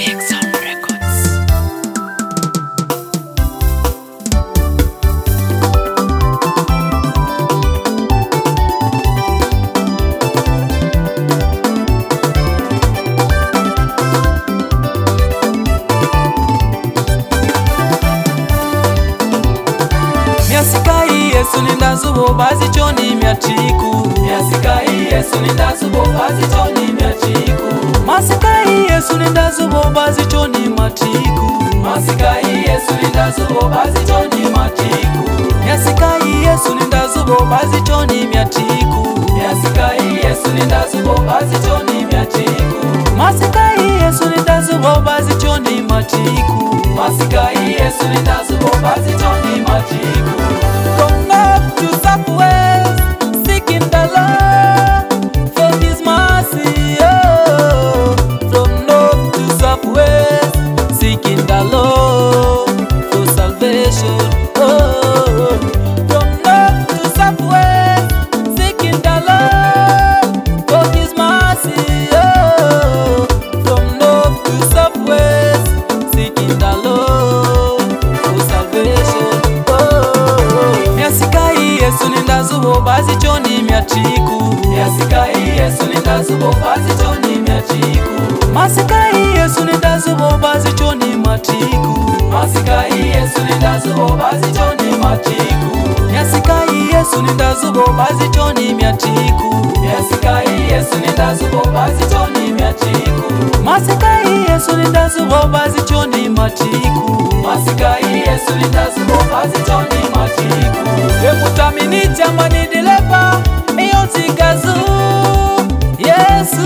Yesu nindazubo bazi choni miatiku. Miasikai Yesu nindazubo bazi choni miatiku. Masikai Yesu nindazubo bazi choni matiku. Masikai Yesu nindazubo bazi choni matiku. Miasikai Yesu nindazubo bazi choni miatiku. Miasikai Yesu nindazubo bazi choni miatiku. Masikai Yesu nindazubo bazi choni matiku. Masikai Yesu nindazubo bazi choni matiku. From north to southwest, seeking the Lord for His mercy. Oh, from north to southwest, seeking the Lord for salvation. Oh, from north to southwest, seeking the Lord for His mercy. Oh, from north to southwest, seeking the Lord for salvation. Miasikai Yesu nindazubo bazi choni miatiku. Miasikai Yesu nindazubo bazi choni miatiku. Masikai Yesu nindazubo bazi choni matiku. Masikai Yesu nindazubo bazi choni matiku. Miasikai Yesu nindazubo bazi choni miatiku. Miasikai Yesu nindazubo bazi choni miatiku. Masikai Yesu nindazubo bazi choni matiku. Masikai Yesu nindazubo bazi choni matiku. Emutamini jamani dilepa eyonzikazu Yesu.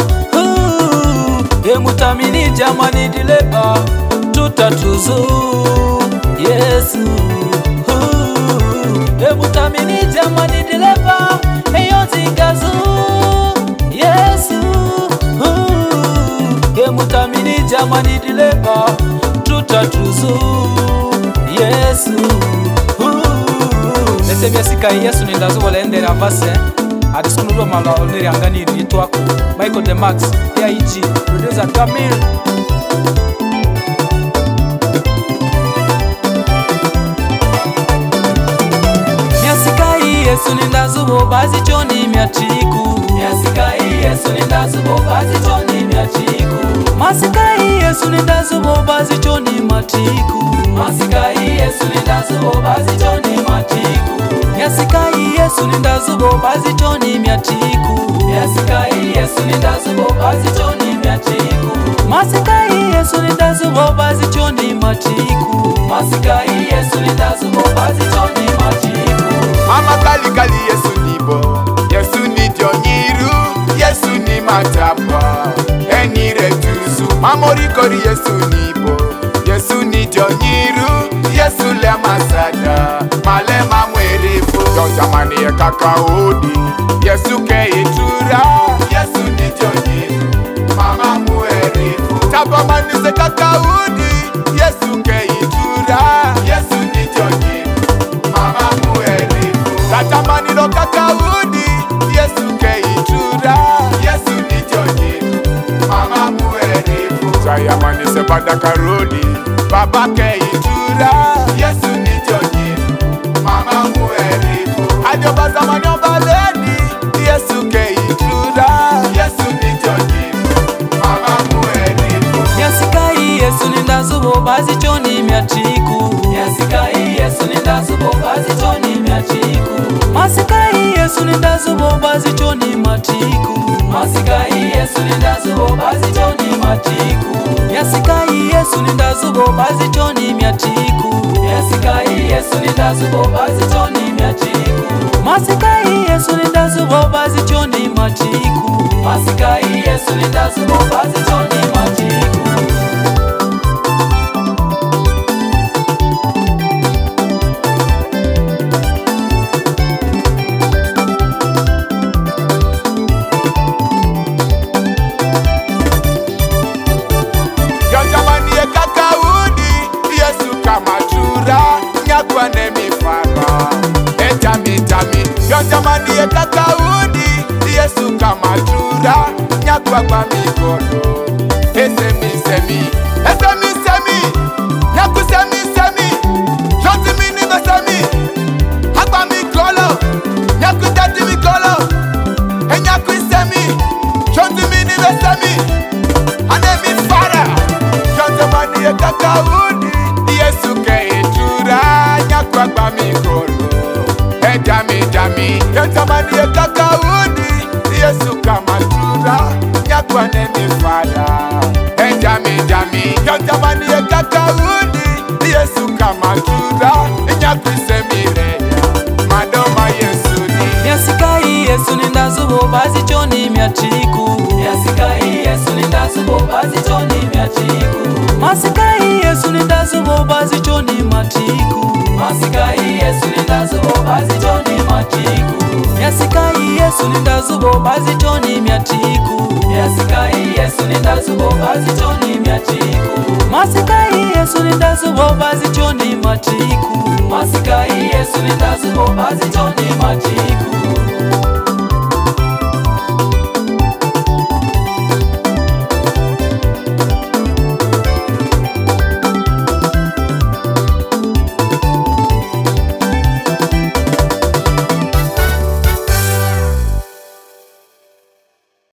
Emutamini jamani dilepa tutatuzu Yesu. Emutamini jamani dilepa eyonzikazu Yesu. Emutamini jamani dilepa tutatuzu Yesu. Nese miasikai Yesu nindazubo lendera vase adiskunulwa mala oneri anganiri nitwako Michael de Max AIG producer Kamil. Miasikai Yesu nindazubo bazi choni miatiku. Miasikai Yesu nindazubo bazi choni miatiku. Masikai Yesu nindazubo bazi choni matiku. Masikai Yesu nindazubo bazi choni matiku. Miasikai Yesu nindazubo bazi choni miatiku. Miasikai Yesu nindazubo bazi choni miatiku. Masikai Yesu nindazubo bazi choni matiku. Masikai Yesu nindazubo bazi choni matiku. Mama kali kali Yesu nibo, Yesu ni jonyiru, Yesu ni matapa, enire tusu. Mamori kori Yesu nibo, Yesu ni jonyiru, Yesu le masada, male mamwerefu. Jamani ye kakaudi, Yesu ke itura, Yesu ni jonyiru, mama mwerefu. Tabamani se kakaudi, Yesu ke itura, Yesu ni jonyiru, mama mwerefu. Tatamani lo kakaudi, Yesu ke itura, Yesu ni jonyiru, mama mwerefu. Sayamani se badakarudi, baba ke itura, Yesu ni jonyiru, mama mwerefu. Ajoba zamani obaleni, Yesu ke itura, Yesu ni jonyiru, mama mwerefu. Miasikai Yesu nindazubo bazi choni miatiku. Miasikai Yesu nindazubo bazi choni miatiku. Masikai Yesu nindazubo bazi choni matiku. Masikai Yesu nindazubo bazi choni matiku. Miasikai Yesu nindazubo bazi choni miatiku. Miasikai Yesu nindazubo bazi choni miatiku. Masikai Yesu nindazubo bazi choni matiku. Masikai Yesu nindazubo bazi choni matiku. Jamani ye kakaudi, Yesu kamatura, nyagwa ne mifara. Etami tami, jamani ye kakaudi, Yesu kamatura, nyagwa kwa mikono. Esemi semi kakaundi Yesu keitura nyakwa kwa mikolo dami Yantamani ye kakaundi Yesu kamatura nyakwa nemifada dami Yantamani ye kakaundi Yesu kamatura nyakwa semireya madoma Yesu ni Yasikai Yesu nindazubo bazi choni miachiku Yasikai Yesu nindazubo bazi choni miachiku Masikai Yesu nindazubo bazi choni matiku Masikai Yesu nindazubo bazi choni matiku Yasikai Yesu nindazubo bazi choni miatiku Yasikai Yesu nindazubo bazi choni miachiku Masikai Yesu nindazubo bazi choni matiku Masikai Yesu nindazubo bazi choni matiku